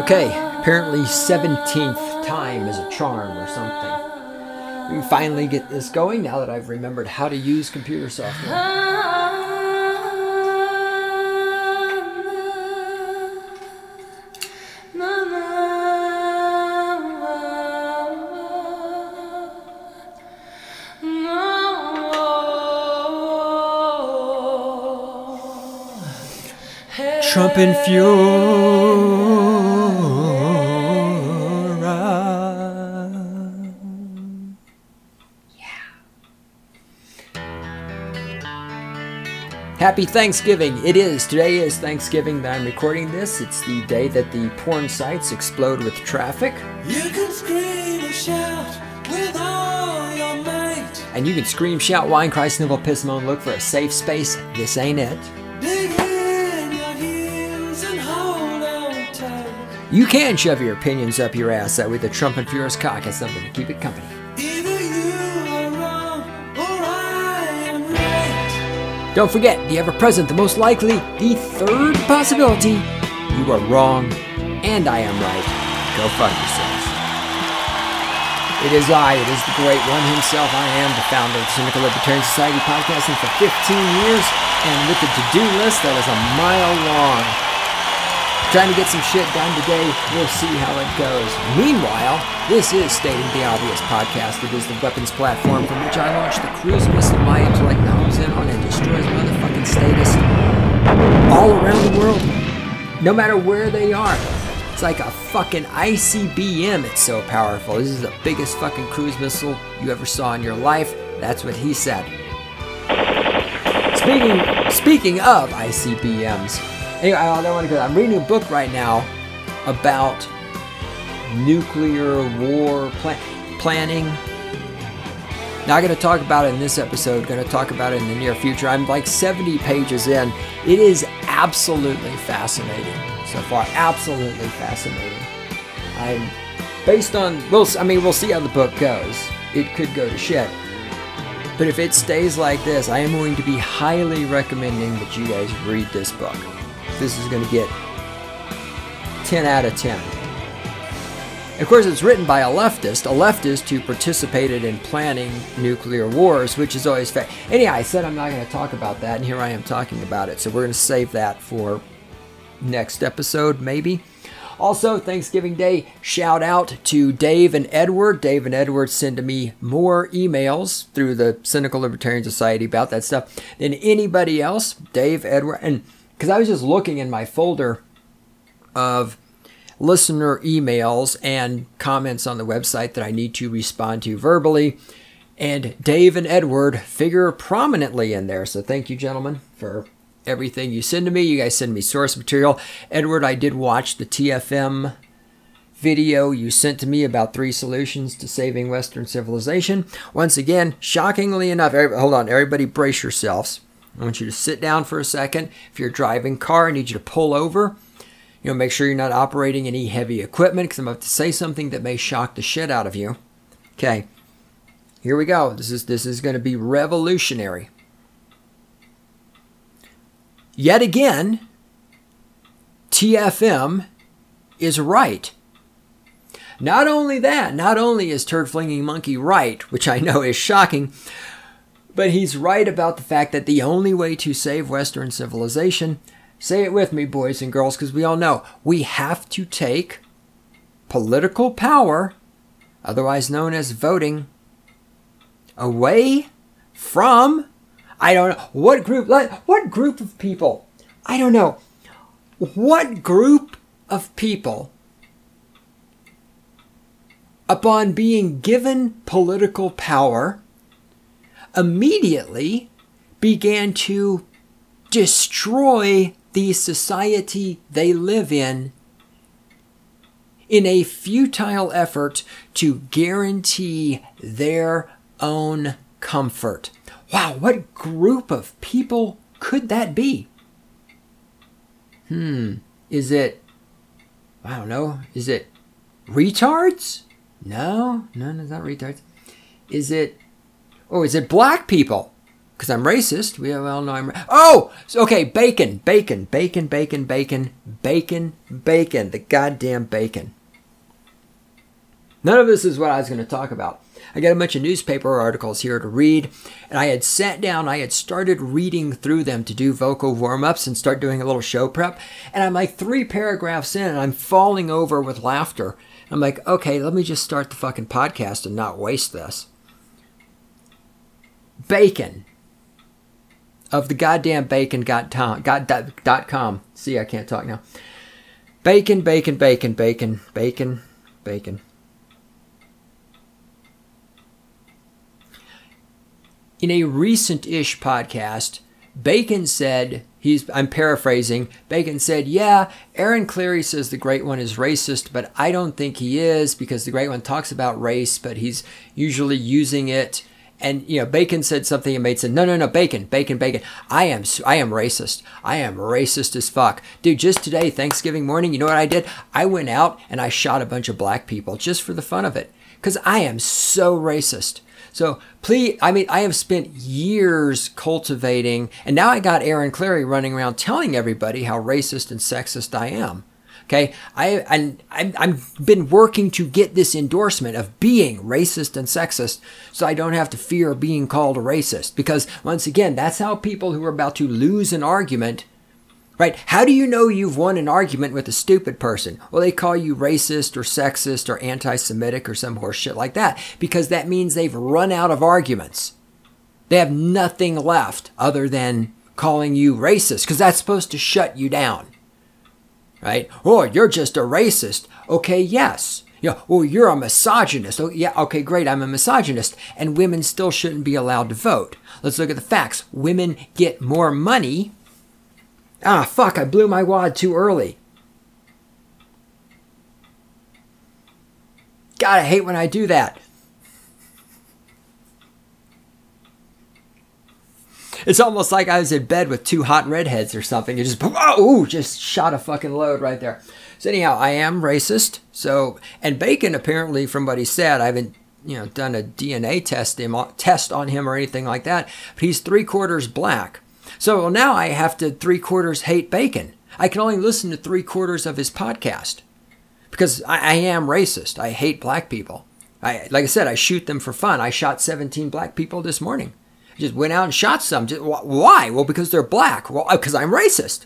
Okay, apparently 17th time is a charm or something. We can finally get this going now that I've remembered how to use computer software. Trump and Fury. Happy Thanksgiving. Today is Thanksgiving that I'm recording this. It's the day that the porn sites explode with traffic. You can scream and shout with all your might. And you can scream, shout, whine, cry, snivel, piss, moan, look for a safe space. This ain't it. Dig in your heels and hold on tight. You can shove your opinions up your ass with a Trump and Furious cock as something to keep it company. Either you are wrong or I am right. Don't forget, the ever-present, the most likely, the third possibility, you are wrong and I am right. Go fuck yourselves. It is the great one himself. I am the founder of the Cynical Libertarian Society, podcasting for 15 years, and with a to-do list that is a mile long. Trying to get some shit done today. We'll see how it goes. Meanwhile, this is Stating the Obvious podcast. It is the weapons platform from which I launch the cruise missile my intellect homes in on and destroys motherfucking statists all around the world, no matter where they are. It's like a fucking ICBM. It's so powerful. This is the biggest fucking cruise missile you ever saw in your life. That's what he said. Speaking of ICBMs, anyway, I don't want to go. I'm reading a book right now about nuclear war planning. Not going to talk about it in this episode. Going to talk about it in the near future. I'm like 70 pages in. It is absolutely fascinating so far. Absolutely fascinating. We'll see how the book goes. It could go to shit. But if it stays like this, I am going to be highly recommending that you guys read this book. This is going to get 10 out of 10. Of course, it's written by a leftist who participated in planning nuclear wars, which is always fair. Anyhow, I said I'm not going to talk about that, and here I am talking about it. So we're going to save that for next episode, maybe. Also, Thanksgiving Day, shout out to Dave and Edward. Dave and Edward send to me more emails through the Cynical Libertarian Society about that stuff than anybody else. Dave, Edward, and because I was just looking in my folder of listener emails and comments on the website that I need to respond to verbally, and Dave and Edward figure prominently in there. So thank you, gentlemen, for everything you send to me. You guys send me source material. Edward, I did watch the TFM video you sent to me about 3 solutions to saving Western civilization. Once again, shockingly enough, hold on, everybody brace yourselves. I want you to sit down for a second. If you're driving car, I need you to pull over. Make sure you're not operating any heavy equipment, because I'm about to say something that may shock the shit out of you. Okay, here we go. This is going to be revolutionary. Yet again, TFM is right. Not only is Turd Flinging Monkey right, which I know is shocking, but he's right about the fact that the only way to save Western civilization, say it with me, boys and girls, because we all know, we have to take political power, otherwise known as voting, away from, I don't know, what group of people? I don't know. What group of people, upon being given political power, immediately began to destroy the society they live in a futile effort to guarantee their own comfort? Wow, what group of people could that be? Is it, I don't know, is it retards? No, it's not retards. Is it black people? because I'm racist. We all know I'm... Oh! Okay, bacon. Bacon. The goddamn bacon. None of this is what I was going to talk about. I got a bunch of newspaper articles here to read, and I had sat down, I had started reading through them to do vocal warm-ups and start doing a little show prep, and I'm like 3 paragraphs in, and I'm falling over with laughter. I'm like, okay, let me just start the fucking podcast and not waste this. Bacon. Of the goddamn bacon.com. See, I can't talk now. Bacon. In a recent-ish podcast, Bacon said, I'm paraphrasing, Bacon said, yeah, Aaron Clarey says the Great One is racist, but I don't think he is, because the Great One talks about race, but he's usually using it. And, Bacon said something and Mate said, no, Bacon. I am racist. I am racist as fuck. Dude, just today, Thanksgiving morning, you know what I did? I went out and I shot a bunch of black people just for the fun of it, because I am so racist. So please, I have spent years cultivating, and now I got Aaron Clarey running around telling everybody how racist and sexist I am. Okay, I've been working to get this endorsement of being racist and sexist, so I don't have to fear being called a racist. Because once again, that's how people who are about to lose an argument. Right? How do you know you've won an argument with a stupid person? Well, they call you racist or sexist or anti-Semitic or some horse shit like that, because that means they've run out of arguments. They have nothing left other than calling you racist, because that's supposed to shut you down. Right? Oh, you're just a racist. Okay, yes. Oh, you're a misogynist. Oh, yeah, okay, great, I'm a misogynist. And women still shouldn't be allowed to vote. Let's look at the facts. Women get more money. Ah, fuck, I blew my wad too early. God, I hate when I do that. It's almost like I was in bed with 2 hot redheads or something. You just shot a fucking load right there. So anyhow, I am racist. So, and Bacon apparently, from what he said, I haven't, done a DNA test on him or anything like that, but he's 3/4 black. So now I have to 3/4 hate Bacon. I can only listen to 3/4 of his podcast because I am racist. I hate black people. Like I said, I shoot them for fun. I shot 17 black people this morning. I just went out and shot some. Why? Well, because they're black. Well, because I'm racist.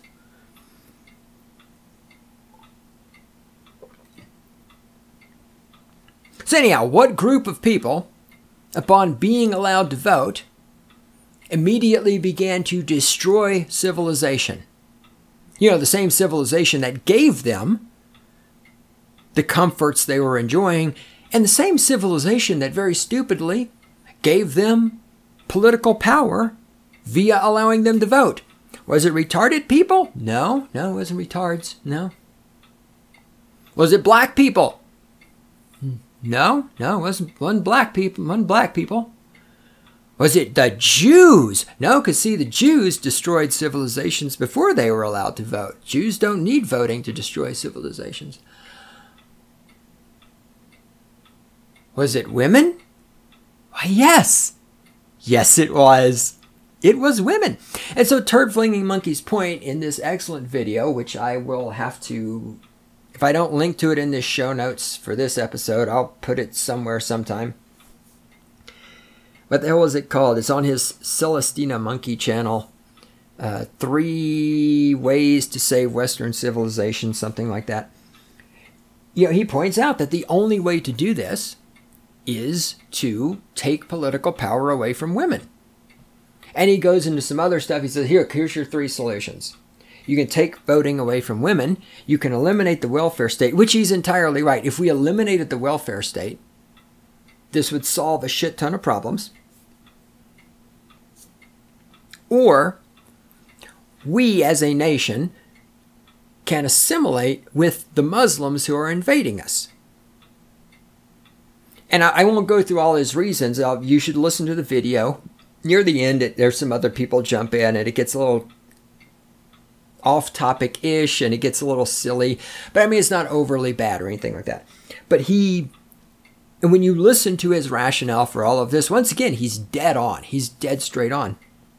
So anyhow, what group of people, upon being allowed to vote, immediately began to destroy civilization? The same civilization that gave them the comforts they were enjoying, and the same civilization that very stupidly gave them political power via allowing them to vote. Was it retarded people? No, it wasn't retards. No. Was it black people? No, it wasn't black people. Was it the Jews? No, because see, the Jews destroyed civilizations before they were allowed to vote. Jews don't need voting to destroy civilizations. Was it women? Why, yes. Yes, it was. It was women. And so Turd Flinging Monkey's point in this excellent video, which I will have to, if I don't link to it in this show notes for this episode, I'll put it somewhere sometime. What the hell is it called? It's on his Celestina Monkey channel. 3 ways to save Western civilization, something like that. He points out that the only way to do this is to take political power away from women. And he goes into some other stuff. He says, here's your 3 solutions. You can take voting away from women. You can eliminate the welfare state, which he's entirely right. If we eliminated the welfare state, this would solve a shit ton of problems. Or we as a nation can assimilate with the Muslims who are invading us. And I won't go through all his reasons. You should listen to the video. Near the end, there's some other people jump in, and it gets a little off-topic-ish, and it gets a little silly. But it's not overly bad or anything like that. But and when you listen to his rationale for all of this, once again, he's dead on. He's dead straight on.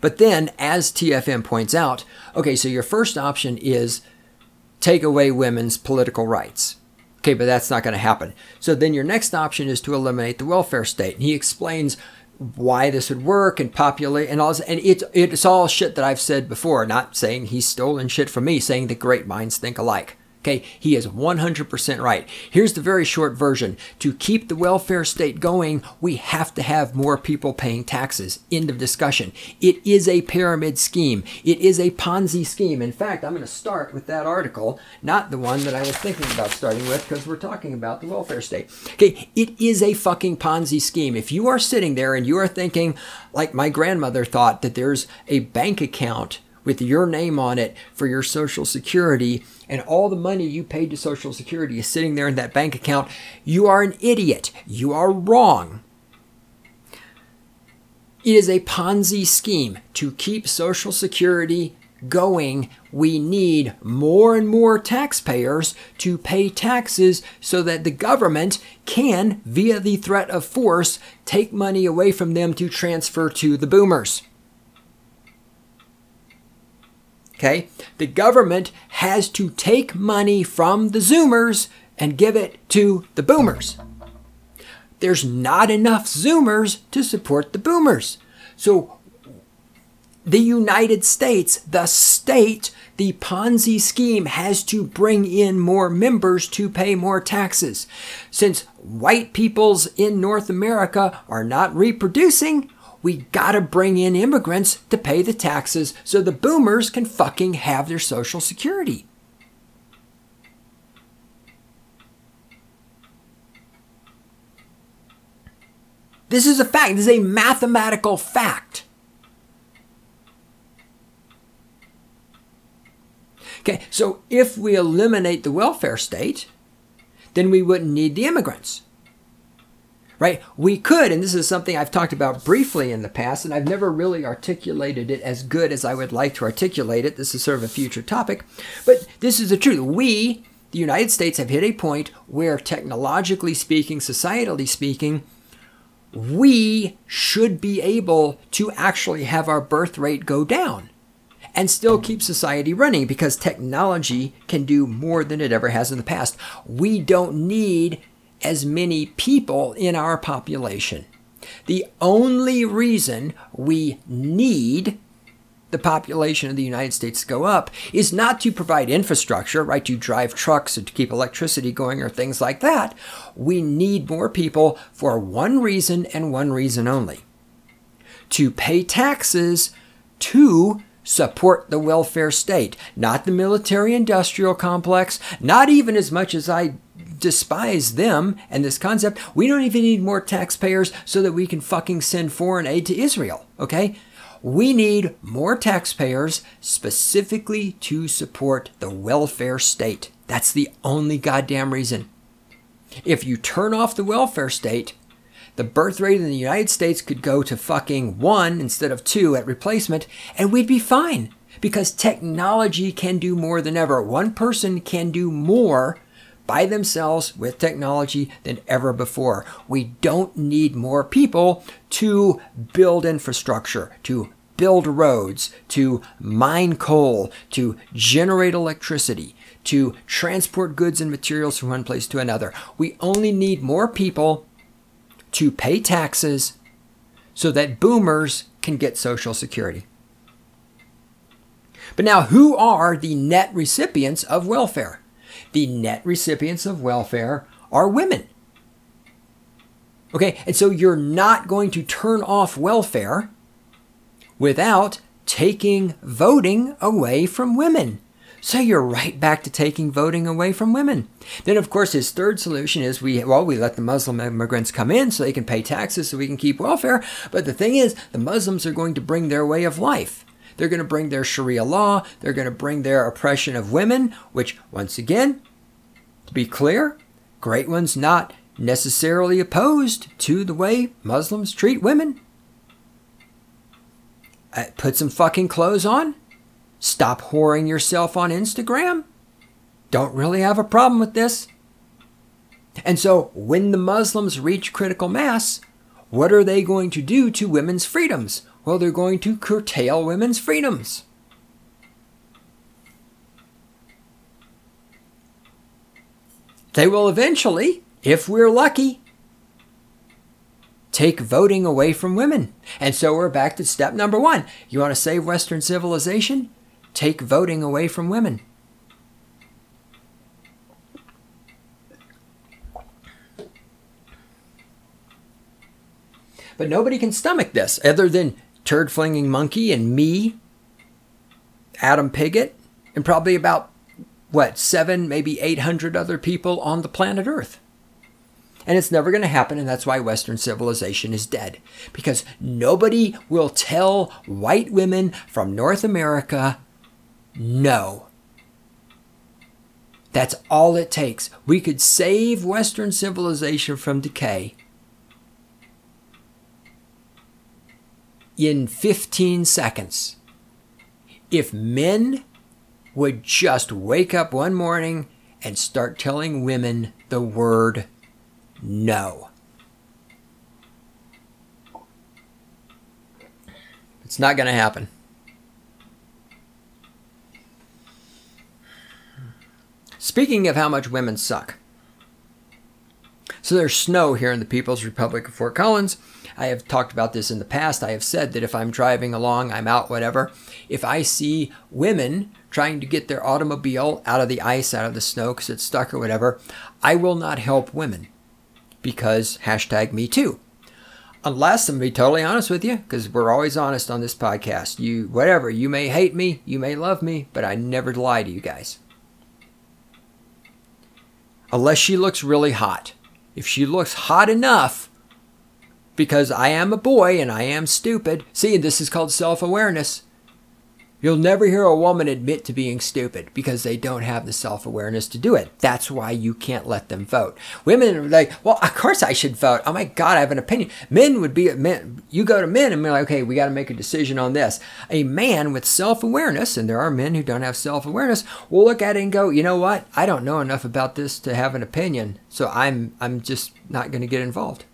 But then, as TFM points out, okay, so your first option is take away women's political rights. Okay, but that's not going to happen. So then your next option is to eliminate the welfare state. And he explains why this would work and populate and all this. And it's all shit that I've said before, not saying he's stolen shit from me, saying that great minds think alike. Okay, he is 100% right. Here's the very short version. To keep the welfare state going, we have to have more people paying taxes. End of discussion. It is a pyramid scheme. It is a Ponzi scheme. In fact, I'm going to start with that article, not the one that I was thinking about starting with, because we're talking about the welfare state. Okay, it is a fucking Ponzi scheme. If you are sitting there and you are thinking, like my grandmother thought, that there's a bank account with your name on it for your Social Security, and all the money you paid to Social Security is sitting there in that bank account, you are an idiot. You are wrong. It is a Ponzi scheme. To keep Social Security going, we need more and more taxpayers to pay taxes so that the government can, via the threat of force, take money away from them to transfer to the boomers. Okay, the government has to take money from the Zoomers and give it to the boomers. There's not enough Zoomers to support the boomers. So the United States, the state, the Ponzi scheme has to bring in more members to pay more taxes. Since white peoples in North America are not reproducing, we gotta bring in immigrants to pay the taxes so the boomers can fucking have their Social Security. This is a fact. This is a mathematical fact. Okay, so if we eliminate the welfare state, then we wouldn't need the immigrants. Right? We could, and this is something I've talked about briefly in the past, and I've never really articulated it as good as I would like to articulate it. This is sort of a future topic. But this is the truth. We, the United States, have hit a point where technologically speaking, societally speaking, we should be able to actually have our birth rate go down and still keep society running because technology can do more than it ever has in the past. We don't need as many people in our population. The only reason we need the population of the United States to go up is not to provide infrastructure, right, to drive trucks or to keep electricity going or things like that. We need more people for one reason and one reason only: to pay taxes to support the welfare state, not the military-industrial complex, not even as much as I despise them and this concept. We don't even need more taxpayers so that we can fucking send foreign aid to Israel, okay? We need more taxpayers specifically to support the welfare state. That's the only goddamn reason. If you turn off the welfare state, the birth rate in the United States could go to fucking 1 instead of 2 at replacement, and we'd be fine because technology can do more than ever. One person can do more by themselves with technology than ever before. We don't need more people to build infrastructure, to build roads, to mine coal, to generate electricity, to transport goods and materials from one place to another. We only need more people to pay taxes so that boomers can get Social Security. But now, who are the net recipients of welfare? The net recipients of welfare are women. Okay, and so you're not going to turn off welfare without taking voting away from women. So you're right back to taking voting away from women. Then, of course, his third solution is we let the Muslim immigrants come in so they can pay taxes so we can keep welfare. But the thing is, the Muslims are going to bring their way of life. They're going to bring their Sharia law. They're going to bring their oppression of women, which, once again, to be clear, Great One's not necessarily opposed to the way Muslims treat women. Put some fucking clothes on. Stop whoring yourself on Instagram. Don't really have a problem with this. And so when the Muslims reach critical mass, what are they going to do to women's freedoms? Well, they're going to curtail women's freedoms. They will eventually, if we're lucky, take voting away from women. And so we're back to step number 1. You want to save Western civilization? Take voting away from women. But nobody can stomach this other than turd-flinging monkey and me, Adam Piggott, and probably about, 7, maybe 800 other people on the planet Earth. And it's never going to happen, and that's why Western civilization is dead. Because nobody will tell white women from North America no. That's all it takes. We could save Western civilization from decay in 15 seconds. If men would just wake up one morning and start telling women the word no. It's not going to happen. Speaking of how much women suck. So there's snow here in the People's Republic of Fort Collins. I have talked about this in the past. I have said that if I'm driving along, I'm out, whatever. If I see women trying to get their automobile out of the ice, out of the snow because it's stuck or whatever, I will not help women because #MeToo. Unless, I'm going to be totally honest with you, because we're always honest on this podcast. You may hate me, you may love me, but I never lie to you guys. Unless she looks really hot. If she looks hot enough, because I am a boy and I am stupid. See, this is called self-awareness. You'll never hear a woman admit to being stupid because they don't have the self-awareness to do it. That's why you can't let them vote. Women are like, well, of course I should vote. Oh my God, I have an opinion. Men would be, you go to men and they're like, okay, we got to make a decision on this. A man with self-awareness, and there are men who don't have self-awareness, will look at it and go, you know what? I don't know enough about this to have an opinion, so I'm just not going to get involved.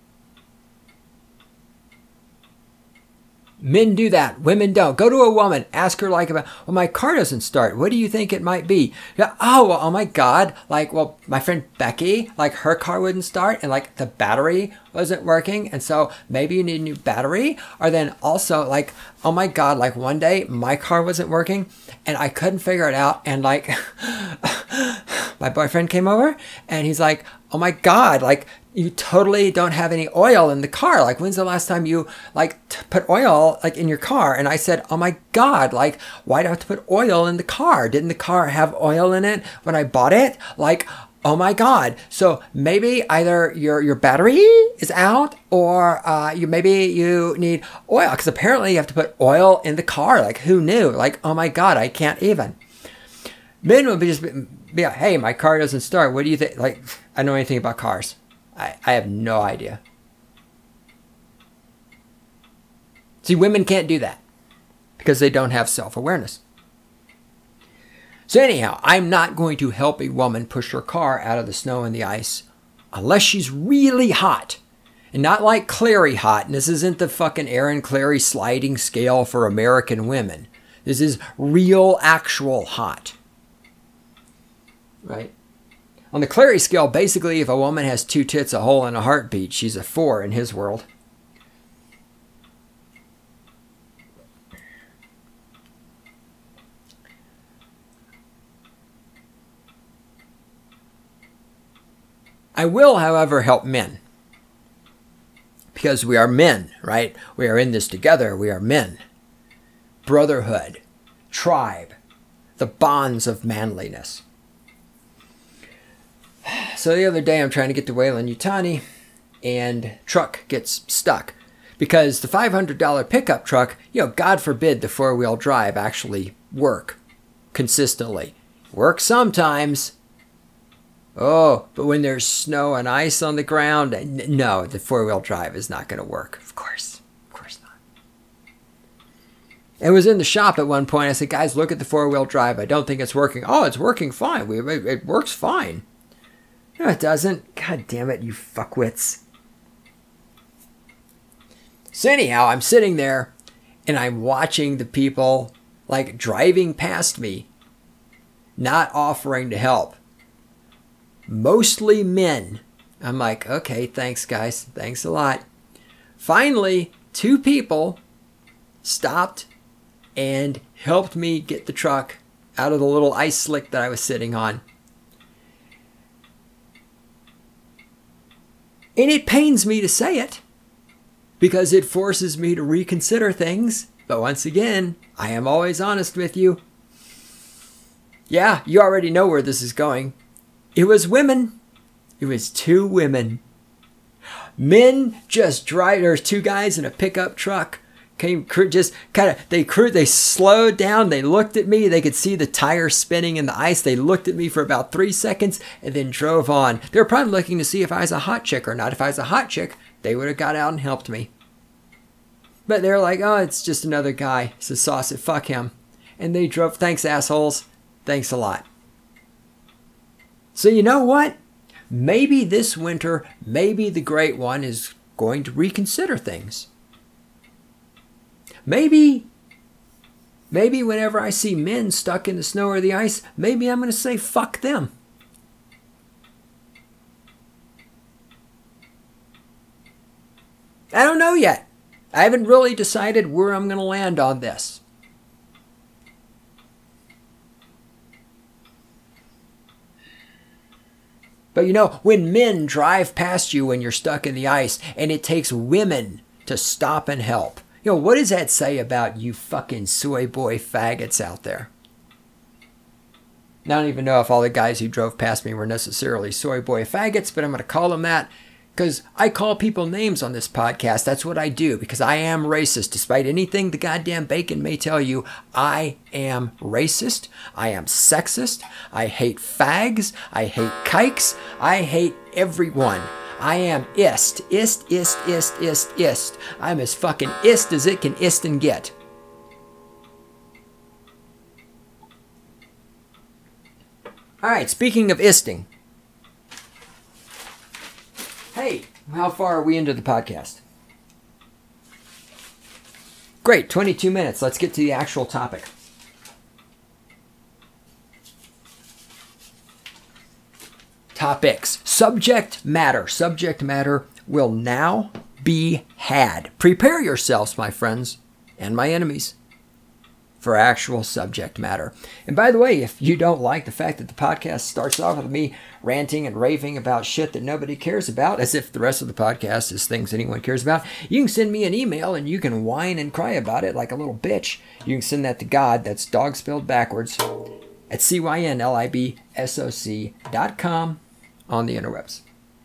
Men do that. Women don't. Go to a woman. Ask her well, my car doesn't start. What do you think it might be? Oh my God. My friend Becky, her car wouldn't start and the battery wasn't working. And so maybe you need a new battery. Or then also oh my God, one day my car wasn't working and I couldn't figure it out. And my boyfriend came over and he's like, oh my God, you totally don't have any oil in the car. When's the last time you put oil in your car? And I said, oh my God, why do I have to put oil in the car? Didn't the car have oil in it when I bought it? Oh my God. So maybe either your battery is out or maybe you need oil, because apparently you have to put oil in the car. Who knew? Oh my God, I can't even. Men would be hey, my car doesn't start. What do you think? I don't know anything about cars. I have no idea. See, women can't do that because they don't have self-awareness. So anyhow, I'm not going to help a woman push her car out of the snow and the ice unless she's really hot. And not like Clary hot. And this isn't the fucking Aaron Clary sliding scale for American women. This is real, actual hot. Right? On the Clary scale, basically, if a woman has 2 tits, a hole, and a heartbeat, she's a 4 in his world. I will, however, help men. Because we are men, right? We are in this together. We are men. Brotherhood. Tribe. The bonds of manliness. So the other day I'm trying to get to Weyland-Yutani and truck gets stuck because the $500 pickup truck, God forbid the 4-wheel drive actually work consistently. Work sometimes. Oh, but when there's snow and ice on the ground, no, the 4-wheel drive is not going to work. Of course not. It was in the shop at one point. I said, guys, look at the 4-wheel drive. I don't think it's working. Oh, it's working fine. It works fine. No, it doesn't. God damn it, you fuckwits. So anyhow, I'm sitting there, and I'm watching the people like driving past me, not offering to help. Mostly men. I'm like, okay, thanks guys. Thanks a lot. Finally, 2 people stopped and helped me get the truck out of the little ice slick that I was sitting on. And it pains me to say it because it forces me to reconsider things. But once again, I am always honest with you. Yeah, you already know where this is going. It was women. It was 2 women. Men just drive. There's 2 guys in a pickup truck. They slowed down. They looked at me. They could see the tires spinning in the ice. They looked at me for about 3 seconds and then drove on. They were probably looking to see if I was a hot chick or not. If I was a hot chick, they would have got out and helped me. But they're like, oh, it's just another guy. It's a sausage. Fuck him. And they drove. Thanks, assholes. Thanks a lot. So you know what? Maybe this winter, maybe the Great One is going to reconsider things. Maybe whenever I see men stuck in the snow or the ice, maybe I'm going to say, fuck them. I don't know yet. I haven't really decided where I'm going to land on this. But you know, when men drive past you when you're stuck in the ice and it takes women to stop and help, you know, what does that say about you fucking soy boy faggots out there? I don't even know if all the guys who drove past me were necessarily soy boy faggots, but I'm going to call them that because I call people names on this podcast. That's what I do because I am racist. Despite anything the goddamn bacon may tell you, I am racist. I am sexist. I hate fags. I hate kikes. I hate everyone. I am ist. I'm as fucking ist as it can ist and get. Alright, speaking of isting. Hey, how far are we into the podcast? Great, 22 minutes. Let's get to the actual topic. Topics. Subject matter. Subject matter will now be had. Prepare yourselves, my friends, and my enemies, for actual subject matter. And by the way, if you don't like the fact that the podcast starts off with me ranting and raving about shit that nobody cares about, as if the rest of the podcast is things anyone cares about, you can send me an email and you can whine and cry about it like a little bitch. You can send that to God, that's dog spelled backwards, at cynlibsoc.com on the interwebs.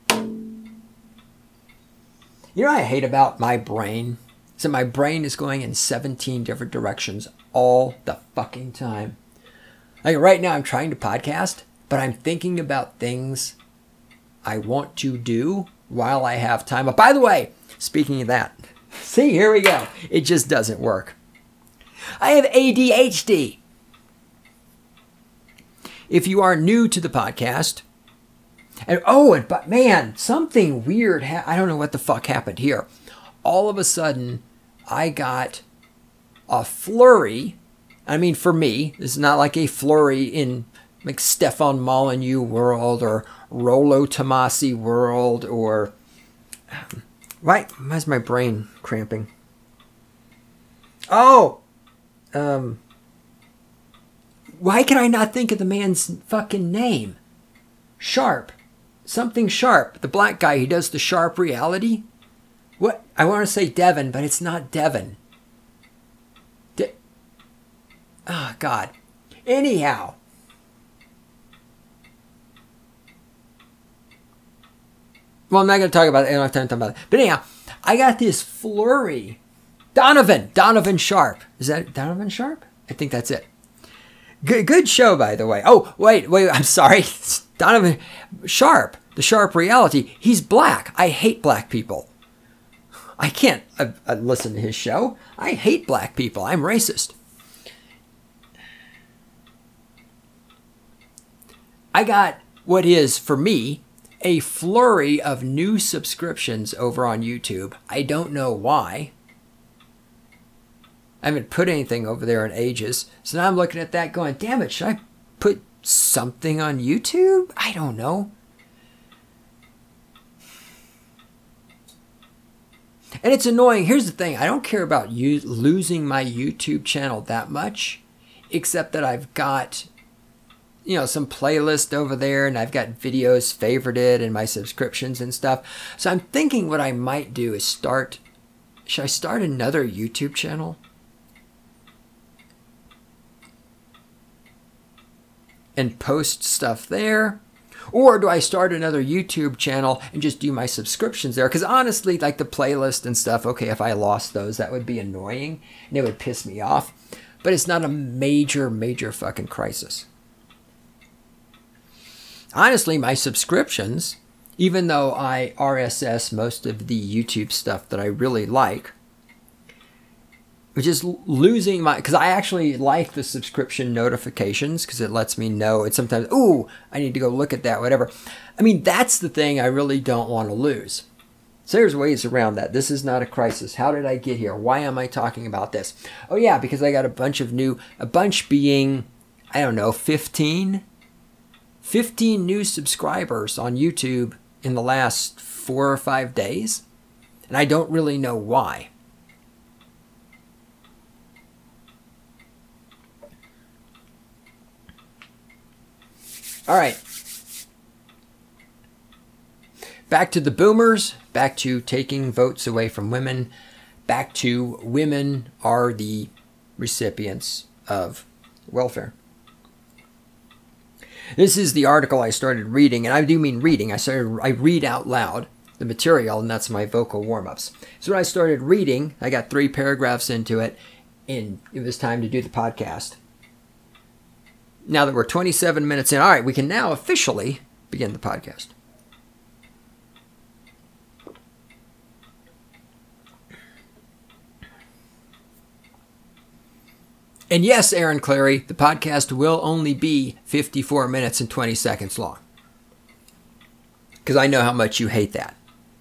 You know what I hate about my brain? So my brain is going in 17 different directions all the fucking time. Like right now I'm trying to podcast, but I'm thinking about things I want to do while I have time. But by the way, speaking of that, see, here we go. It just doesn't work. I have ADHD. If you are new to the podcast, but man, something weird, I don't know what the fuck happened here. All of a sudden, I got a flurry. I mean, for me, this is not like a flurry in like Stefan Molyneux world or Rollo Tomasi world or... Why is my brain cramping? Why can I not think of the man's fucking name? Sharp. Something Sharp. The black guy who does the Sharp reality. What? I want to say Devin, but it's not Devin. Oh, God. Anyhow. Well, I'm not going to talk about it. I don't have time to talk about it. But anyhow, I got this flurry. Donovan Sharp. Is that Donovan Sharp? I think that's it. Good show, by the way. Oh, wait, I'm sorry. Donovan Sharp, the Sharp reality. He's black. I hate black people. I can't listen to his show. I hate black people. I'm racist. I got what is, for me, a flurry of new subscriptions over on YouTube. I don't know why. I haven't put anything over there in ages. So now I'm looking at that going, damn it, should I put something on YouTube? I don't know. And it's annoying. Here's the thing. I don't care about losing my YouTube channel that much, except that I've got, some playlist over there, and I've got videos favorited and my subscriptions and stuff. So I'm thinking what I might do is should I start another YouTube channel? And post stuff there? Or do I start another YouTube channel and just do my subscriptions there? Because honestly, like the playlist and stuff, okay, if I lost those, that would be annoying and it would piss me off. But it's not a major, major fucking crisis. Honestly, my subscriptions, even though I RSS most of the YouTube stuff that I really like, which is losing because I actually like the subscription notifications because it lets me know. It's sometimes, ooh, I need to go look at that, whatever. I mean, that's the thing I really don't want to lose. So there's ways around that. This is not a crisis. How did I get here? Why am I talking about this? Oh yeah, because I got a bunch being, I don't know, 15 new subscribers on YouTube in the last 4 or 5 days. And I don't really know why. All right. Back to the boomers, back to taking votes away from women, back to women are the recipients of welfare. This is the article I started reading, and I do mean reading. I read out loud the material, and that's my vocal warm-ups. So when I started reading, I got 3 paragraphs into it, and it was time to do the podcast. Now that we're 27 minutes in, all right, we can now officially begin the podcast. And yes, Aaron Clary, the podcast will only be 54 minutes and 20 seconds long. Because I know how much you hate that.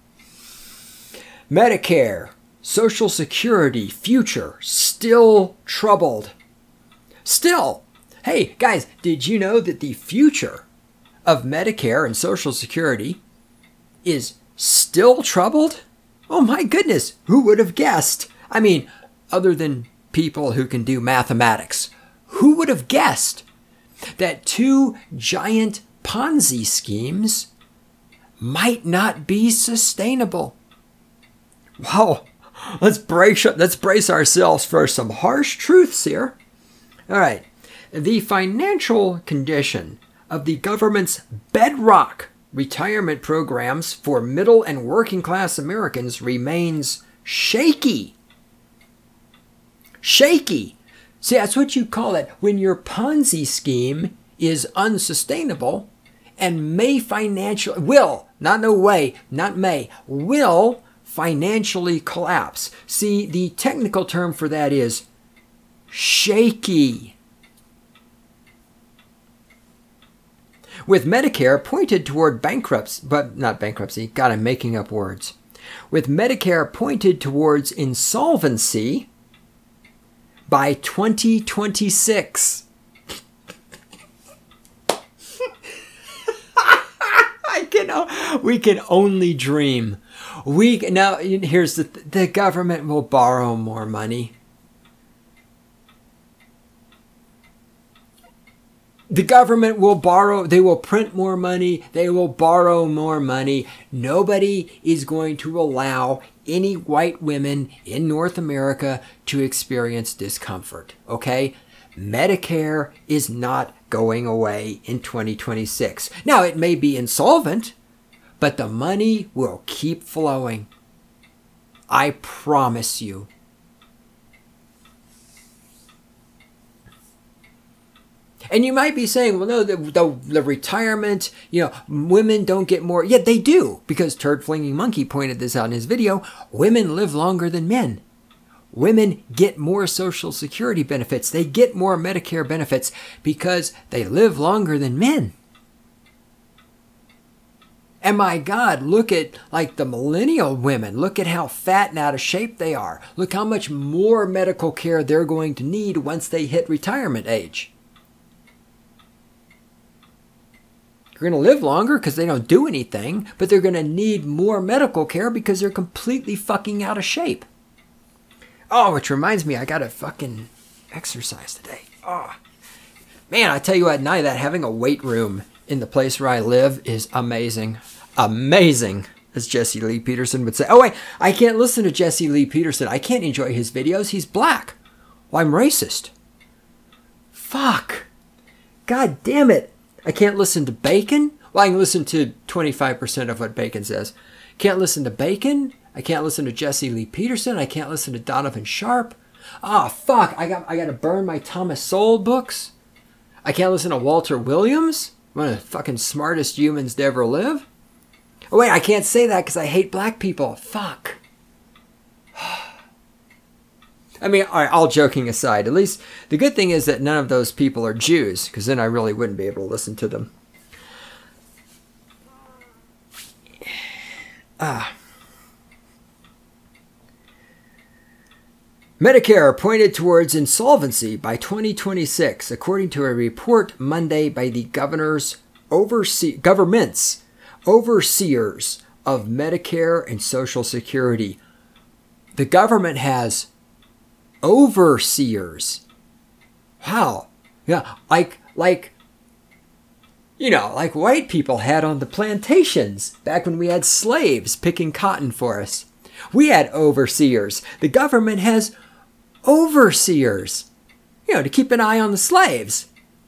Medicare, Social Security, future, still troubled. Still. Hey, guys, did you know that the future of Medicare and Social Security is still troubled? Oh my goodness, who would have guessed? I mean, other than people who can do mathematics, who would have guessed that 2 giant Ponzi schemes might not be sustainable? Wow, let's brace ourselves for some harsh truths here. All right. The financial condition of the government's bedrock retirement programs for middle and working class Americans remains shaky. Shaky. See, that's what you call it when your Ponzi scheme is unsustainable and will financially collapse. See, the technical term for that is shaky. With Medicare pointed toward God, I'm making up words. With Medicare pointed towards insolvency by 2026. We can only dream. Now, here's the government will borrow more money. The government will borrow, they will print more money, they will borrow more money. Nobody is going to allow any white women in North America to experience discomfort, okay? Medicare is not going away in 2026. Now, it may be insolvent, but the money will keep flowing. I promise you. And you might be saying, well, no, the retirement, women don't get more. Yeah, they do, because Turd Flinging Monkey pointed this out in his video. Women live longer than men. Women get more Social Security benefits. They get more Medicare benefits because they live longer than men. And my God, look at like the millennial women. Look at how fat and out of shape they are. Look how much more medical care they're going to need once they hit retirement age. They're going to live longer because they don't do anything, but they're going to need more medical care because they're completely fucking out of shape. Oh, which reminds me, I got to fucking exercise today. Oh, man, I tell you what, now that having a weight room in the place where I live is amazing. Amazing, as Jesse Lee Peterson would say. Oh, wait, I can't listen to Jesse Lee Peterson. I can't enjoy his videos. He's black. Well, I'm racist. Fuck. God damn it. I can't listen to Bacon. Well, I can listen to 25% of what Bacon says. Can't listen to Bacon. I can't listen to Jesse Lee Peterson. I can't listen to Donovan Sharp. Ah, fuck. I got to burn my Thomas Sowell books. I can't listen to Walter Williams, one of the fucking smartest humans to ever live. Oh, wait, I can't say that because I hate black people. Fuck. I mean, all right, all joking aside, at least the good thing is that none of those people are Jews, because then I really wouldn't be able to listen to them. Medicare pointed towards insolvency by 2026, according to a report Monday by the government's overseers of Medicare and Social Security. The government has overseers. Wow. Yeah, like white people had on the plantations back when we had slaves picking cotton for us. We had overseers. The government has overseers, to keep an eye on the slaves.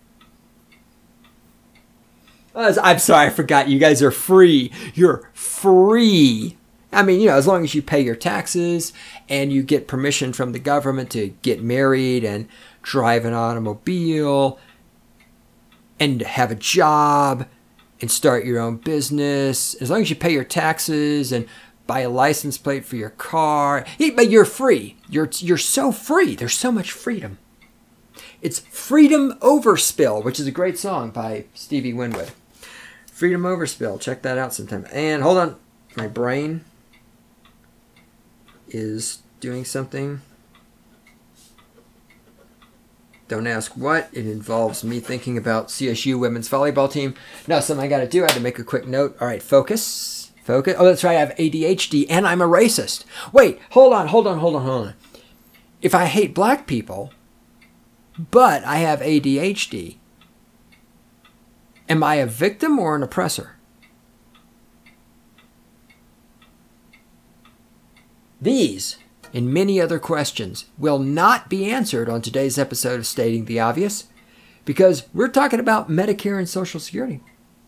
I'm sorry, I forgot. You guys are free. You're free. I mean, as long as you pay your taxes and you get permission from the government to get married and drive an automobile and have a job and start your own business, as long as you pay your taxes and buy a license plate for your car, but you're free. You're so free. There's so much freedom. It's Freedom Overspill, which is a great song by Stevie Winwood. Freedom Overspill. Check that out sometime. And hold on. My brain is doing something. Don't ask what. It involves me thinking about CSU women's volleyball team. No, something I got to do. I had to make a quick note. All right, focus. Focus. Oh, that's right. I have ADHD and I'm a racist. Wait, hold on. If I hate black people, but I have ADHD, am I a victim or an oppressor? These and many other questions will not be answered on today's episode of Stating the Obvious, because we're talking about Medicare and Social Security.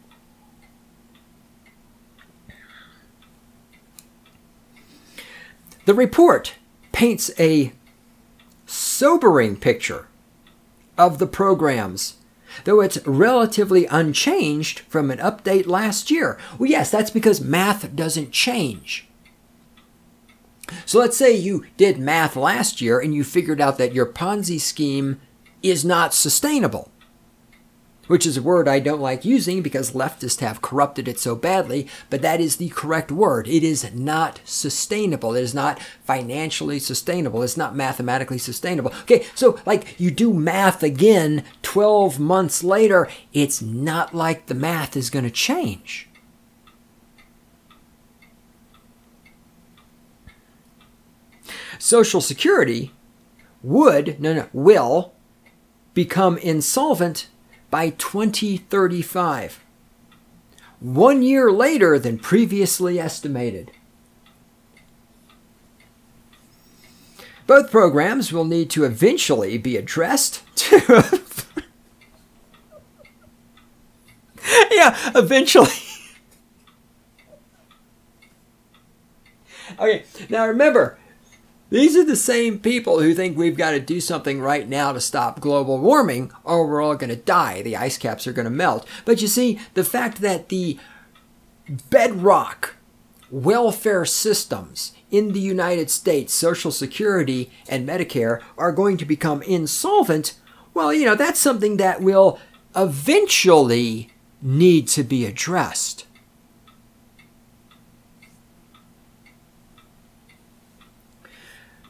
The report paints a sobering picture of the programs, though it's relatively unchanged from an update last year. Well, yes, that's because math doesn't change. So let's say you did math last year and you figured out that your Ponzi scheme is not sustainable, which is a word I don't like using because leftists have corrupted it so badly, but that is the correct word. It is not sustainable. It is not financially sustainable. It's not mathematically sustainable. Okay, so like you do math again 12 months later, it's not like the math is going to change. Social Security will become insolvent by 2035, 1 year later than previously estimated. Both programs will need to eventually be addressed to... Yeah, eventually. Okay, now remember, these are the same people who think we've got to do something right now to stop global warming or we're all going to die. The ice caps are going to melt. But you see, the fact that the bedrock welfare systems in the United States, Social Security and Medicare, are going to become insolvent, well, that's something that will eventually need to be addressed.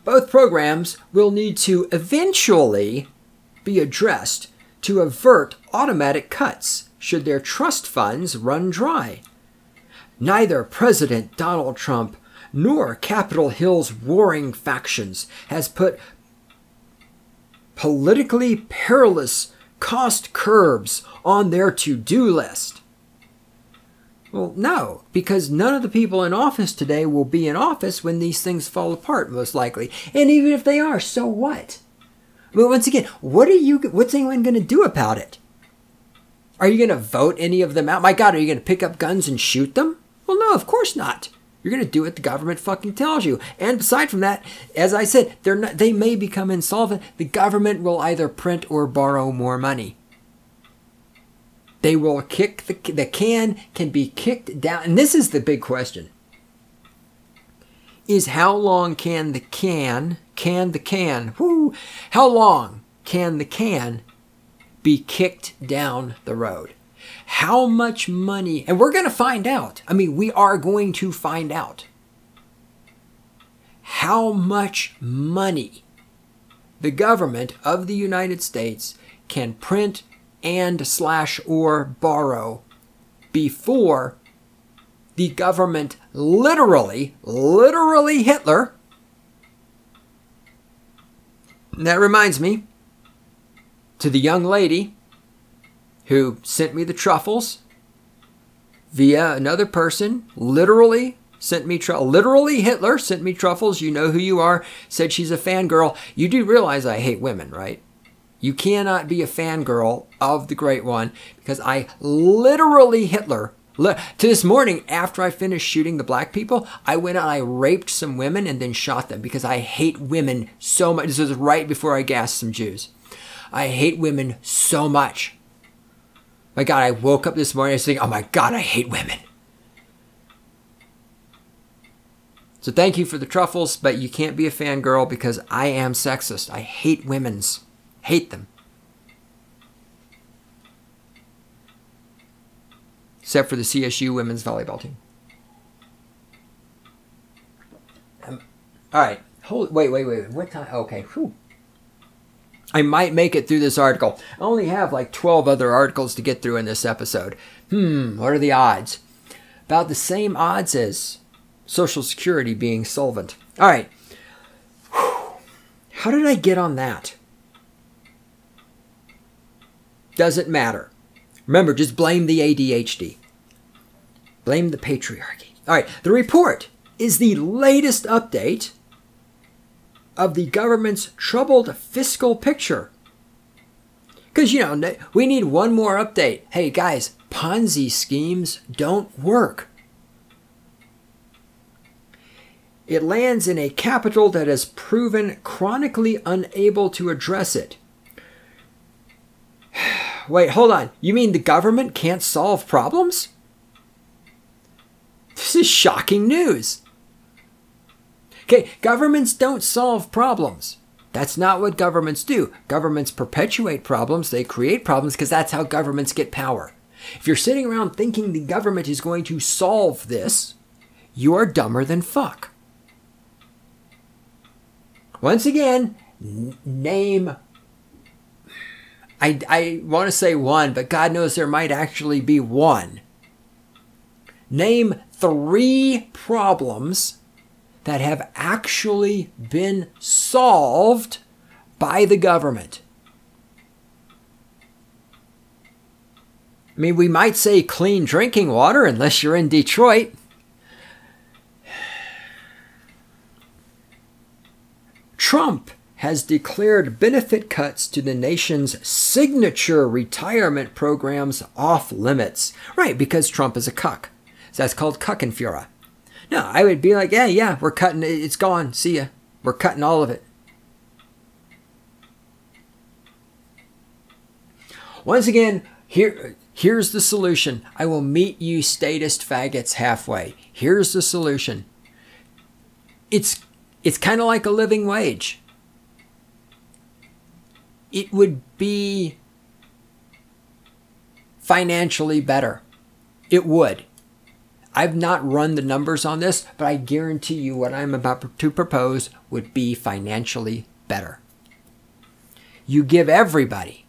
Both programs will need to eventually be addressed to avert automatic cuts should their trust funds run dry. Neither President Donald Trump nor Capitol Hill's warring factions has put politically perilous cost curbs on their to-do list. Well, no, because none of the people in office today will be in office when these things fall apart, most likely. And even if they are, so what? But once again, what's anyone going to do about it? Are you going to vote any of them out? My God, are you going to pick up guns and shoot them? Well, no, of course not. You're going to do what the government fucking tells you. And aside from that, as I said, they may become insolvent. The government will either print or borrow more money. They will kick the can be kicked down. And this is the big question. Is how long can the can be kicked down the road? How much money, and we're going to find out. I mean, we are going to find out how much money the government of the United States can print and/or borrow before the government literally Hitler. And that reminds me to the young lady who sent me the truffles via another person, literally Hitler sent me truffles. You know who you are, said she's a fangirl. You do realize I hate women, right? You cannot be a fangirl of the Great One because I literally Hitler. To this morning, after I finished shooting the black people, I went out and I raped some women and then shot them because I hate women so much. This was right before I gassed some Jews. I hate women so much. My God, I woke up this morning and was thinking, oh my God, I hate women. So thank you for the truffles, but you can't be a fangirl because I am sexist. I hate women's. Hate them. Except for the CSU women's volleyball team. All right. Wait. What time? Okay. Whew. I might make it through this article. I only have like 12 other articles to get through in this episode. What are the odds? About the same odds as Social Security being solvent. All right. How did I get on that? Doesn't matter. Remember, just blame the ADHD. Blame the patriarchy. All right. The report is the latest update of the government's troubled fiscal picture. Because, we need one more update. Hey, guys, Ponzi schemes don't work. It lands in a capital that has proven chronically unable to address it. Wait, hold on. You mean the government can't solve problems? This is shocking news. Okay, governments don't solve problems. That's not what governments do. Governments perpetuate problems. They create problems because that's how governments get power. If you're sitting around thinking the government is going to solve this, you are dumber than fuck. Once again, name... I want to say one, but God knows there might actually be one. Name 3 problems that have actually been solved by the government. I mean, we might say clean drinking water unless you're in Detroit. Trump has declared benefit cuts to the nation's signature retirement programs off limits. Right, because Trump is a cuck. So that's called Kuckenführer. No, I would be like, yeah, we're cutting it. It's gone. See ya. We're cutting all of it. Once again, here's the solution. I will meet you statist faggots halfway. Here's the solution. It's kind of like a living wage. It would be financially better. It would. I've not run the numbers on this, but I guarantee you what I'm about to propose would be financially better. You give everybody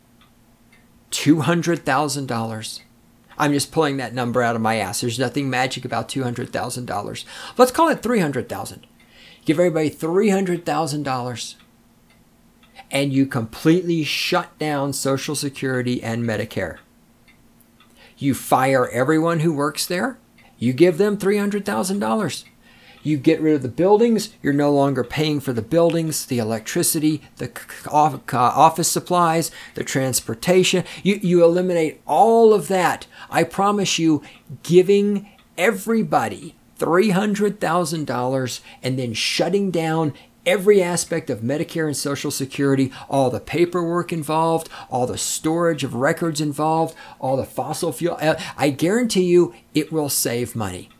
$200,000. I'm just pulling that number out of my ass. There's nothing magic about $200,000. Let's call it $300,000. Give everybody $300,000 and you completely shut down Social Security and Medicare. You fire everyone who works there. You give them $300,000. You get rid of the buildings. You're no longer paying for the buildings, the electricity, the office supplies, the transportation. You eliminate all of that. I promise you, giving everybody $300,000 and then shutting down every aspect of Medicare and Social Security, all the paperwork involved, all the storage of records involved, all the fossil fuel. I guarantee you it will save money.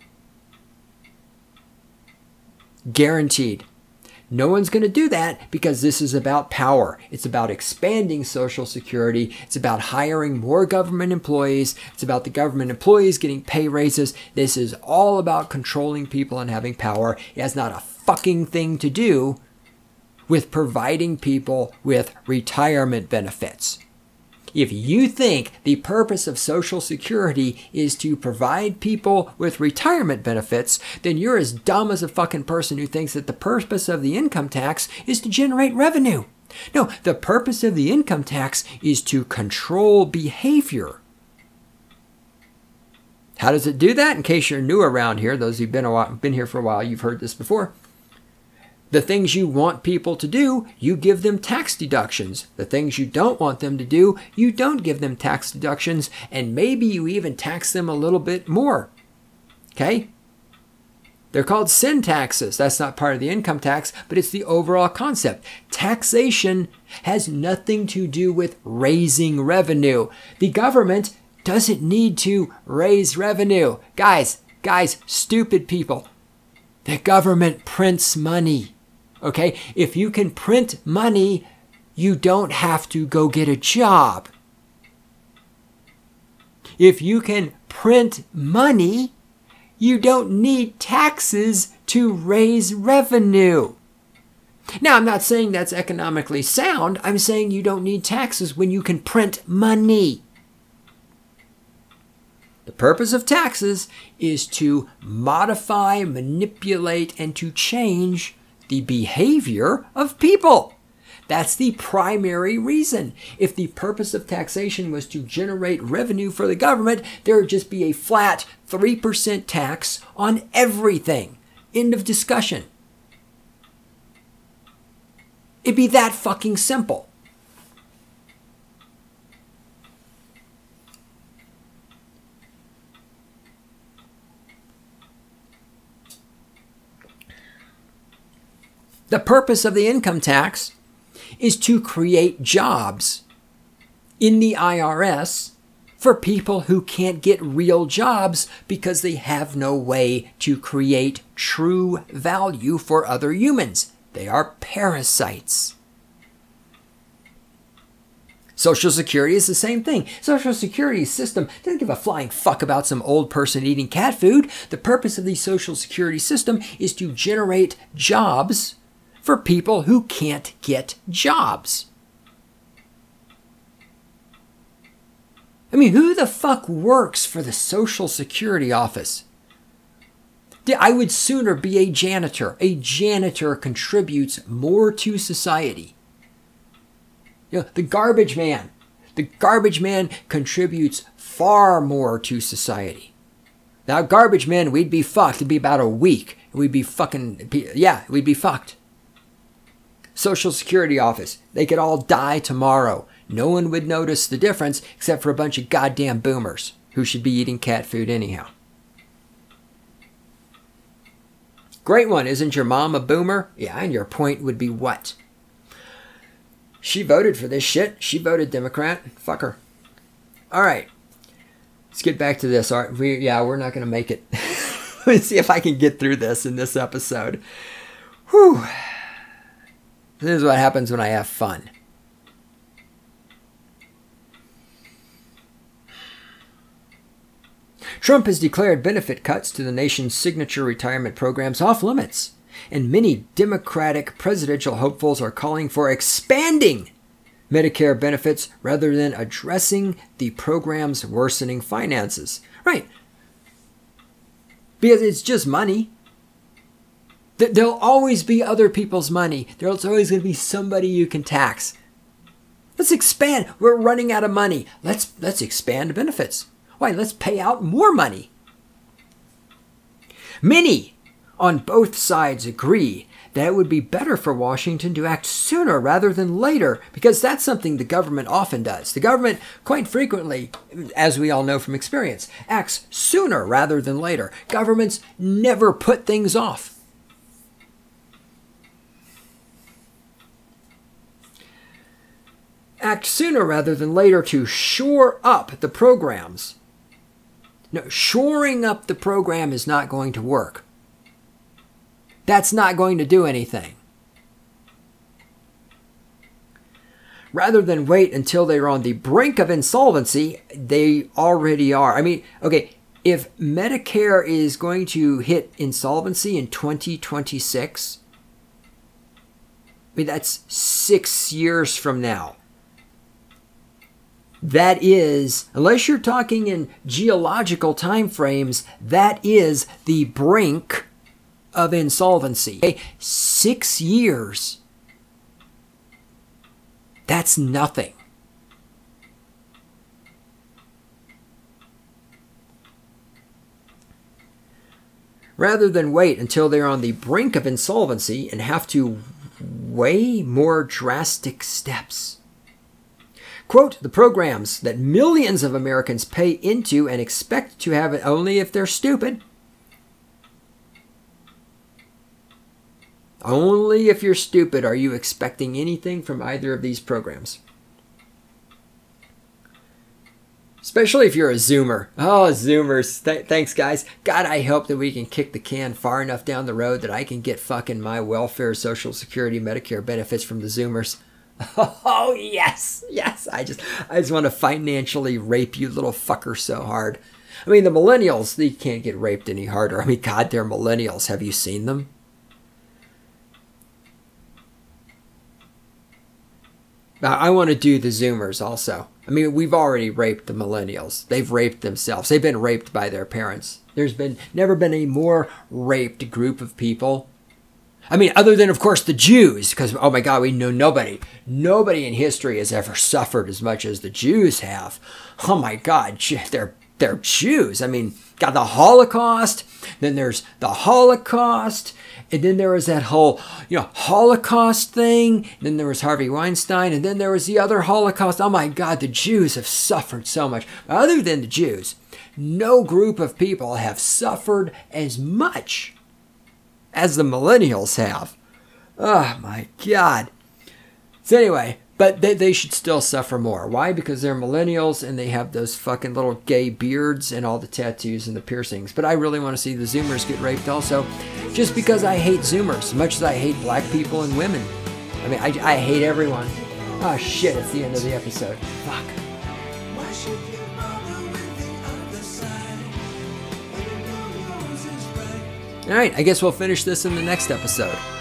Guaranteed. No one's going to do that because this is about power. It's about expanding Social Security. It's about hiring more government employees. It's about the government employees getting pay raises. This is all about controlling people and having power. It has not a fucking thing to do with providing people with retirement benefits. If you think the purpose of Social Security is to provide people with retirement benefits, then you're as dumb as a fucking person who thinks that the purpose of the income tax is to generate revenue. No, the purpose of the income tax is to control behavior. How does it do that? In case you're new around here, those who've been here for a while, you've heard this before. The things you want people to do, you give them tax deductions. The things you don't want them to do, you don't give them tax deductions, and maybe you even tax them a little bit more. Okay? They're called sin taxes. That's not part of the income tax, but it's the overall concept. Taxation has nothing to do with raising revenue. The government doesn't need to raise revenue. Guys, stupid people. The government prints money. Okay, if you can print money, you don't have to go get a job. If you can print money, you don't need taxes to raise revenue. Now, I'm not saying that's economically sound. I'm saying you don't need taxes when you can print money. The purpose of taxes is to modify, manipulate, and to change the behavior of people. That's the primary reason. If the purpose of taxation was to generate revenue for the government, there would just be a flat 3% tax on everything. End of discussion. It'd be that fucking simple. The purpose of the income tax is to create jobs in the IRS for people who can't get real jobs because they have no way to create true value for other humans. They are parasites. Social Security is the same thing. Social Security system doesn't give a flying fuck about some old person eating cat food. The purpose of the Social Security system is to generate jobs for people who can't get jobs. I mean, who the fuck works for the Social Security office? I would sooner be a janitor. A janitor contributes more to society. You know, the garbage man. The garbage man contributes far more to society. Now, garbage men, we'd be fucked. It'd be about a week. We'd be we'd be fucked. Social Security office, they could all die tomorrow. No one would notice the difference except for a bunch of goddamn boomers who should be eating cat food anyhow. Great one, isn't your mom a boomer? Yeah, and your point would be what? She voted for this shit. She voted Democrat. Fuck her. All right. Let's get back to this. All right, we're not going to make it. Let me see if I can get through this in this episode. Whew. This is what happens when I have fun. Trump has declared benefit cuts to the nation's signature retirement programs off limits, and many Democratic presidential hopefuls are calling for expanding Medicare benefits rather than addressing the program's worsening finances. Right. Because it's just money. There'll always be other people's money. There's always going to be somebody you can tax. Let's expand. We're running out of money. Let's expand benefits. Why? Let's pay out more money. Many on both sides agree that it would be better for Washington to act sooner rather than later, because that's something the government often does. The government, quite frequently, as we all know from experience, acts sooner rather than later. Governments never put things off. Act sooner rather than later to shore up the programs. No, shoring up the program is not going to work. That's not going to do anything. Rather than wait until they're on the brink of insolvency, they already are. I mean, okay, if Medicare is going to hit insolvency in 2026, I mean, that's 6 years from now. That is, unless you're talking in geological time frames, that is the brink of insolvency. Okay? 6 years. That's nothing. Rather than wait until they're on the brink of insolvency and have to weigh more drastic steps. Quote, the programs that millions of Americans pay into and expect to have it only if they're stupid. Only if you're stupid are you expecting anything from either of these programs. Especially if you're a Zoomer. Oh, Zoomers. Thanks, guys. God, I hope that we can kick the can far enough down the road that I can get fucking my welfare, Social Security, Medicare benefits from the Zoomers. Oh, yes. Yes. I just want to financially rape you little fucker so hard. I mean, the millennials, they can't get raped any harder. I mean, God, they're millennials. Have you seen them? I want to do the Zoomers also. I mean, we've already raped the millennials. They've raped themselves. They've been raped by their parents. There's never been a more raped group of people. I mean, other than, of course, the Jews, because, oh my God, we know nobody in history has ever suffered as much as the Jews have. Oh my God, they're Jews. I mean, got the Holocaust, then there's the Holocaust, and then there was that whole, Holocaust thing, and then there was Harvey Weinstein, and then there was the other Holocaust. Oh my God, the Jews have suffered so much. Other than the Jews, no group of people have suffered as much as the millennials have. Oh my God. So anyway, but they should still suffer more. Why? Because they're millennials and they have those fucking little gay beards and all the tattoos and the piercings. But I really want to see the Zoomers get raped also, just because I hate Zoomers as much as I hate black people and women. I mean, I hate everyone. Oh shit, it's the end of the episode. Fuck. All right, I guess we'll finish this in the next episode.